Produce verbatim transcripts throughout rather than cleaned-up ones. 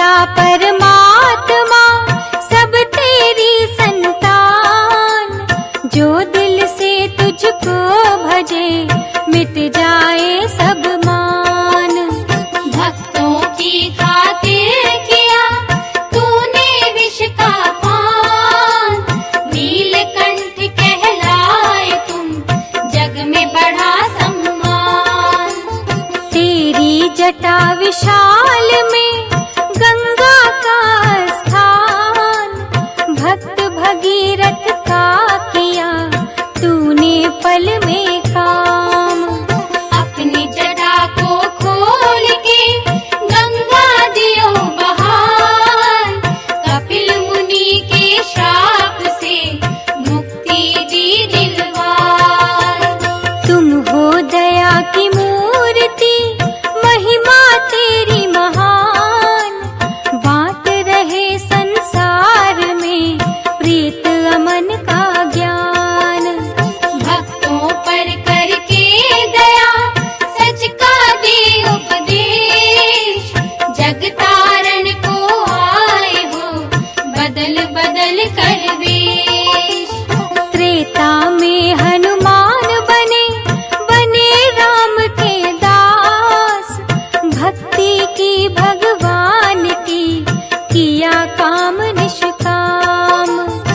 पिता परमात्मा सब तेरी संतान, जो दिल से तुझको भजे मिट जाए सब मान। भक्तों की खातिर किया तूने विष का पान, नीलकंठ कहलाए तुम जग में बढ़ा सम्मान। तेरी जटा विशाल में गंगा का स्थान, भक्त भगीरथ का किया तूने पल में काम। अपनी जटा को खोल के गंगा दियो बहार, कपिल मुनि के श्राप से मुक्ति दी दिलवार। तुम हो दया की मूर्ति, महिमा तेरी महान, बांट रहे संसार में प्रीत अमन का ज्ञान। भक्तों पर करके दया सच का दे उपदेश, जग तारण को आए हो बदल बदल कर वेश। त्रेता में हनुमान बने, बने राम के दास, भक्ति की भगवान की किया काम निष्काम।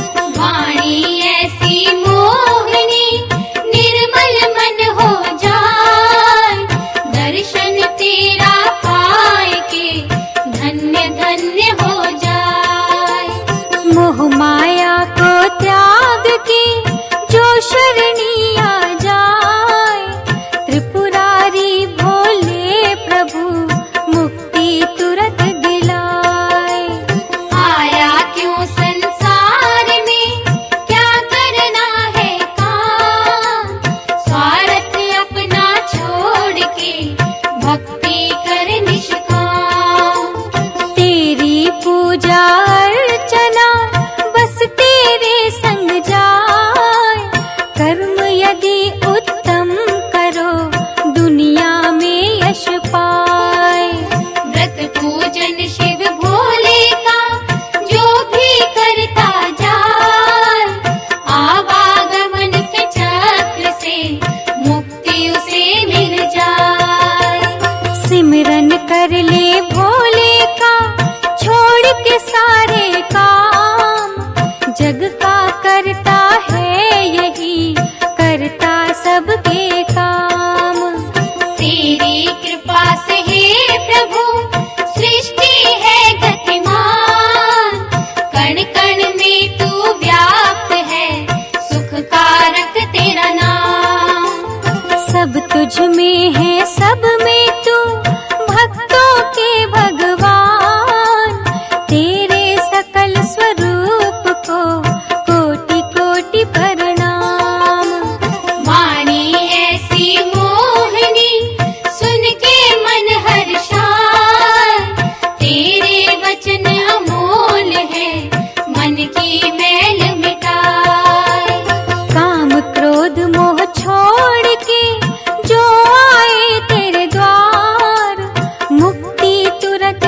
वाणी ऐसी मोहनी निर्मल मन हो जाए, दर्शन तेरा पाए के धन्य धन्य हो जाए। मोह माया को त्याग के जो शरणी आ जाए, त्रिपुरारी भोले प्रभु मुक्ति तुरंत दिलाए। आया क्यों संसार में क्या करना है काम, स्वार्थ अपना छोड़ के भक्ति कर निष्काम। तेरी पूजा अर्चना बस तेरे संग जाए, कर्म यदि उत्तम करो दुनिया में यश पाए। व्रत पूजन शिव भोले का जो भी करता जाए, आवागमन से चक्र से मुक्ति उसे मिल जाए। सिमरन कर ले भोले का, छोड़ के सारे काम, जग का करता है यही, करता सबके काम। तेरी कृपा से हे प्रभु सृष्टि है गतिमान, कण कण में तू व्याप्त है, सुख कारक तेरा नाम। सब तुझ में है, सब में तू, भक्तों के भगवान, तेरे सकल स्वरूप को कोटि कोटि प्रणाम। वाणी ऐसी मोहनी सुन के मन हर्षाए, तेरे वचन अमोल है मन की मैल मिटाए। काम क्रोध मोह छोड़ के जो आए तेरे द्वार, मुक्ति तुरंत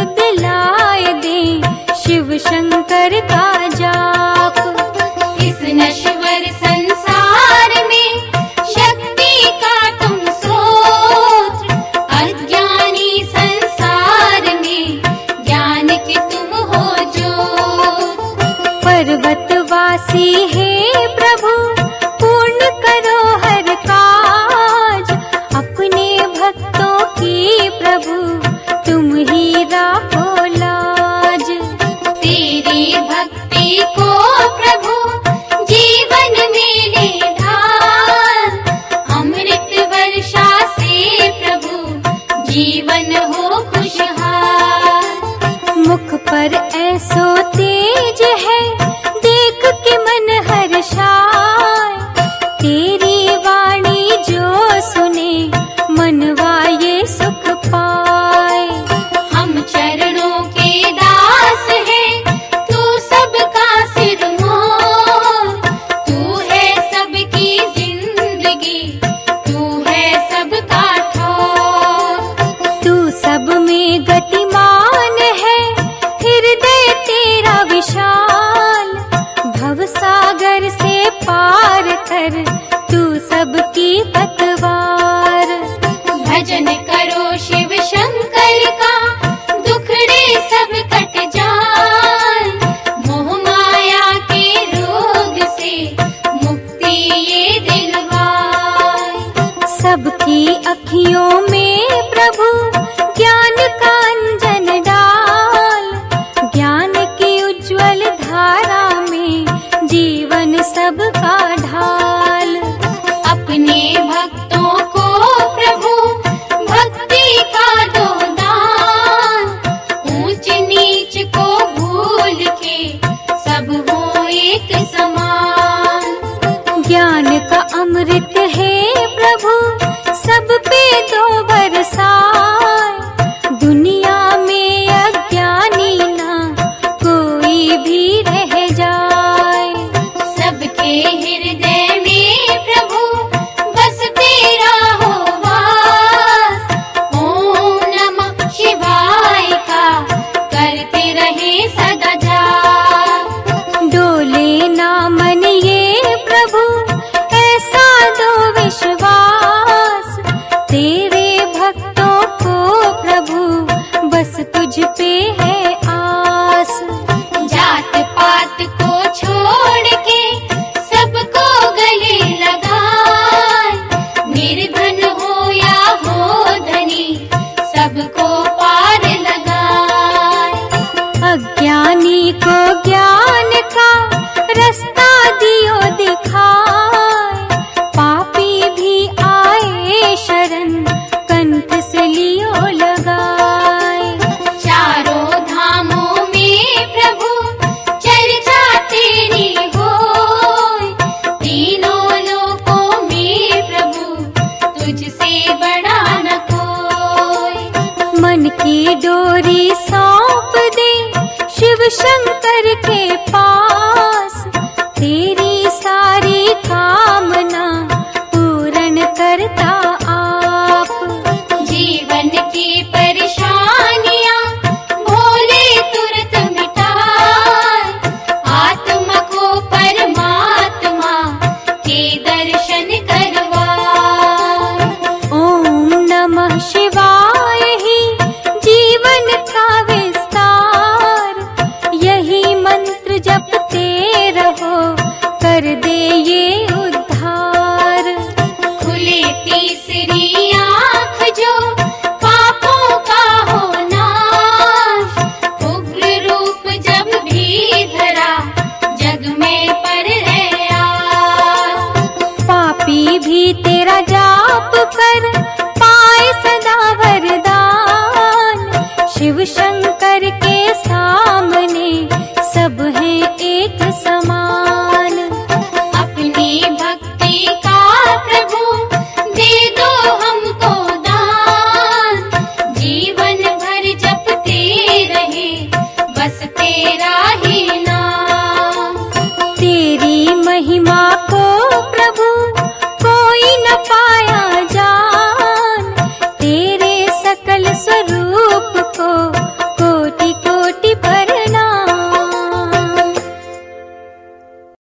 बुद्धियों में प्रभु ज्ञान का अंजन डाल, ज्ञान की उज्ज्वल धारा में जीवन सबका ढाल। अपने भक्तों को प्रभु भक्ति का दो दान, ऊंच नीच को भूल के सब हो एक समान। ज्ञान का अमृत है प्रभु सब पे दो बरसाए, दुनिया में अज्ञानी ना कोई भी रह जाए। सबके हृदय में प्रभु बस तेरा हो वास, ओम नमः शिवाय का करते रहे सदा जाप। डोले ना मन ये प्रभु ऐसा दो विश्वास, तेरे भक्तों को प्रभु बस तुझ पे है आस। जात पात को छोड़ के सबको गले लगाए, निर्धन हो या हो धनी सबको पार लगाए। अज्ञानी को ज्ञान का रास्ता दियो दिखाए, पापी भी आए शरण कंठ से लियो लगाए। चारों धामों में प्रभु चर्चा तेरी होय, तीनों लोकों में प्रभु तुझसे बड़ा न कोई। मन की डोरी सौंप दे शिव शंकर के पास, तेरी सारी कामना पूर्ण करता आप। जीवन की परेशानियां भोले तुरंत मिटाए, आत्मा को परमात्मा के दर्शन करवाए। ओम नमः शिवाय।